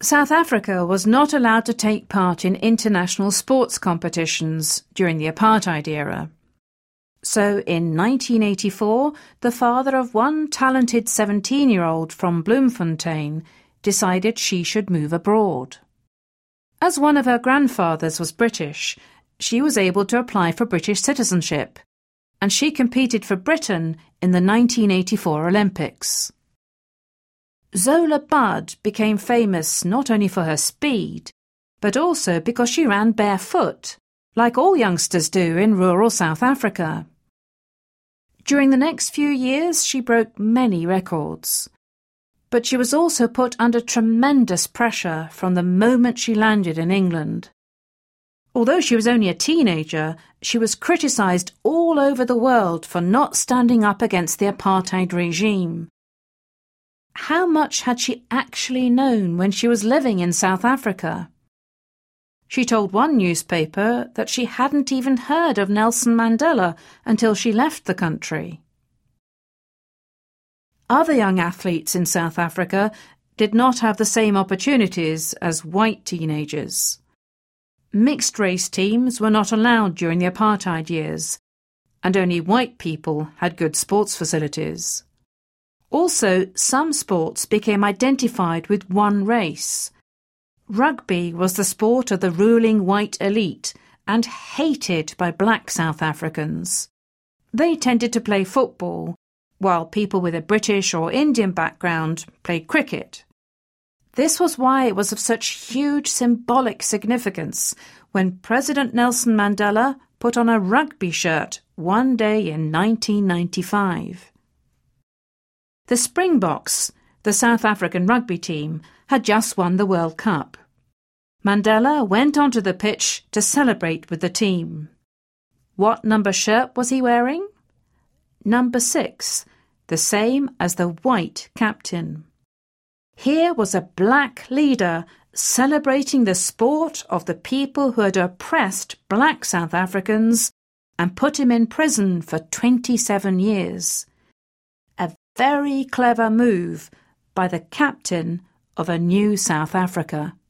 South Africa was not allowed to take part in international sports competitions during the apartheid era. So in 1984, the father of one talented 17-year-old from Bloemfontein decided she should move abroad. As one of her grandfathers was British, she was able to apply for British citizenship, and she competed for Britain in the 1984 Olympics. Zola Budd became famous not only for her speed, but also because she ran barefoot, like all youngsters do in rural South Africa. During the next few years, she broke many records. But she was also put under tremendous pressure from the moment she landed in England. Although she was only a teenager, she was criticised all over the world for not standing up against the apartheid regime. How much had she actually known when she was living in South Africa? She told one newspaper that she hadn't even heard of Nelson Mandela until she left the country. Other young athletes in South Africa did not have the same opportunities as white teenagers. Mixed-race teams were not allowed during the apartheid years, and only white people had good sports facilities. Also, some sports became identified with one race. Rugby was the sport of the ruling white elite and hated by black South Africans. They tended to play football, while people with a British or Indian background played cricket. This was why it was of such huge symbolic significance when President Nelson Mandela put on a rugby shirt one day in 1995. The Springboks, the South African rugby team, had just won the World Cup. Mandela went onto the pitch to celebrate with the team. What number shirt was he wearing? Number 6, the same as the white captain. Here was a black leader celebrating the sport of the people who had oppressed black South Africans and put him in prison for 27 years. A very clever move by the captain of a new South Africa.